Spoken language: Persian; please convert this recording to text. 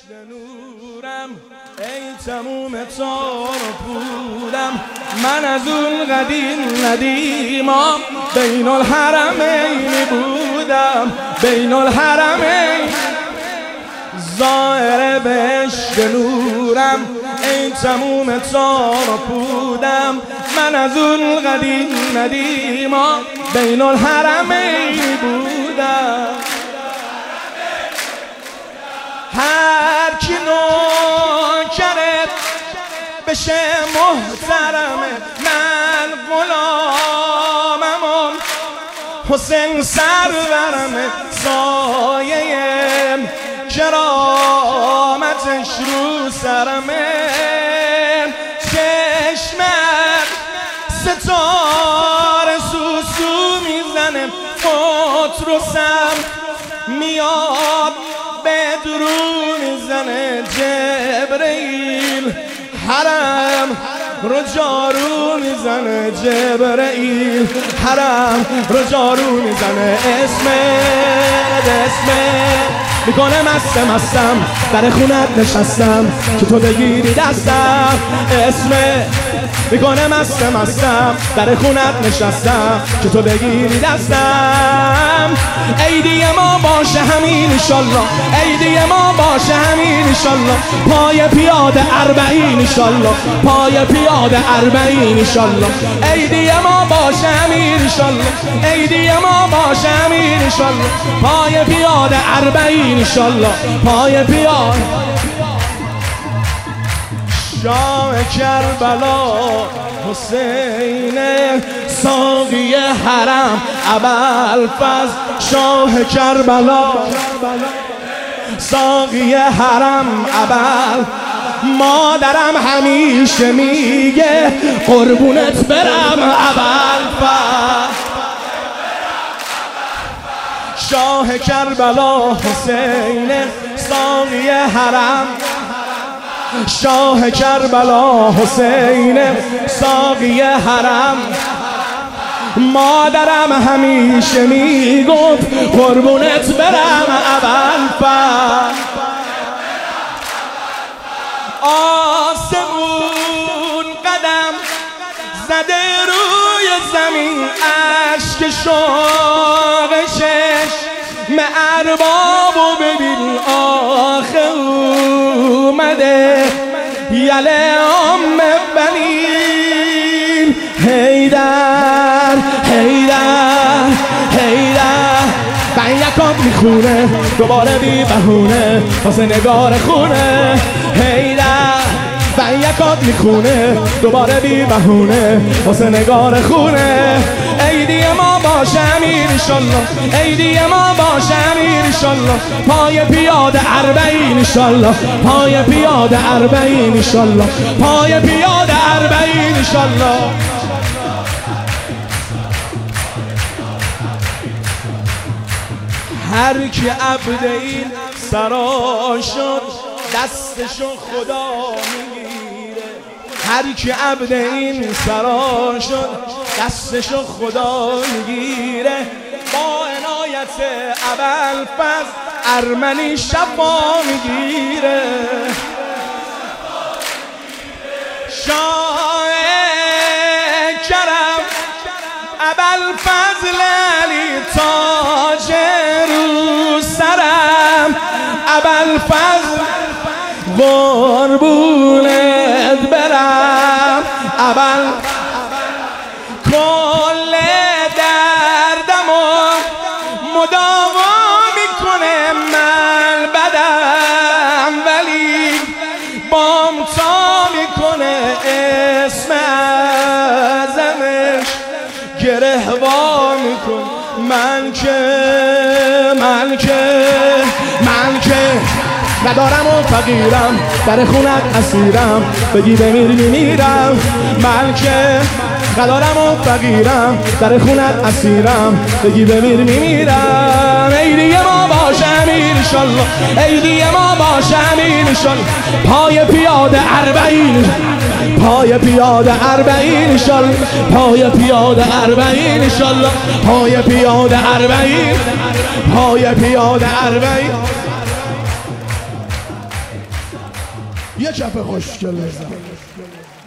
نورم ای تموم تار و پودم، من از اون قدیم ندیما بین الحرمین بودم، بین الحرمین ظاهر بهشت نورم ای تموم تار و پودم، من از اون قدیم ندیما بین الحرمین بودم. هر کی نوکرت بشه محترمه، من غلامم حسین سرورمه، سایه کرامتش رو سرمه، چشمت ستاره سوسو میزنه، پتروسم میاد بدرو میزنه، جبرئیل حرم رو جارو میزنه، جبرئیل حرم رو جارو میزنه، اسمت میکنه مستم در خونت نشستم که تو بگیری دستم، اسمت میکنه مستم در خونت نشستم که تو بگیری دستم. عیدی ما باشه همین انشالله، عیدی ما باشه همین انشالله، پای پیاده اربعین انشالله، پای پیاده اربعین انشالله، عیدی ما باشه همین انشالله، عیدی ما باشه همین انشالله، پای پیاده اربعین انشالله، پای پیاده. شاه کربلا حسین ساقی حرم ابوالفضل، شاه کربلا ساقی حرم ابوالفضل، مادرم همیشه میگه قربونت برم ابوالفضل، شاه کربلا حسین ساقی حرم، شاه کربلا حسین ساقی حرم، مادرم همیشه میگفت قربونت برم ابوالفضل. آسمون قدم زده روی زمین، اشک شوقشش اربابو ببین آخه اومده یله ام بنین، حیدر حیدر حیدر بینکات میخونه دوباره بی بهونه واسه نگار خونه، حیدر بینکات میخونه دوباره بی بهونه واسه نگار خونه. عیدی ما باشه امیر انشالله، عیدی ما باشه امیر انشالله، پای پیاده اربعین انشالله، پای پیاده اربعین انشالله، پای پیاده اربعین انشالله. هر کی عبد این سرا شد دستشو خدا میگیره، هر کی عبد این سرا شد دستشو خدا میگیره، با عنایت ابوالفضل ارمنی شفا میگیره. شاه کرم ابوالفضل علی تاج رو سرم، ابوالفضل قربونت برم، کل دردمو مداوا میکنه من بدم، ولی بام تا میکنه اسم اعظمش گره وا میکنه. من که ندارم و فقیرم، در خونت اسیرم، بگی بمیر میمیرم. من که ندارم و فقیرم، در خونت اسیرم، بگی بمیر میمیرم. عیدی ما باشه امیر انشالله، عیدی ما باشه امیر انشالله، پای پیاده اربعین، پای پیاده اربعین انشالله، پای پیاده اربعین انشالله، پای پیاده اربعین، پای پیاده اربعین. یه چپ خوشگل بزن.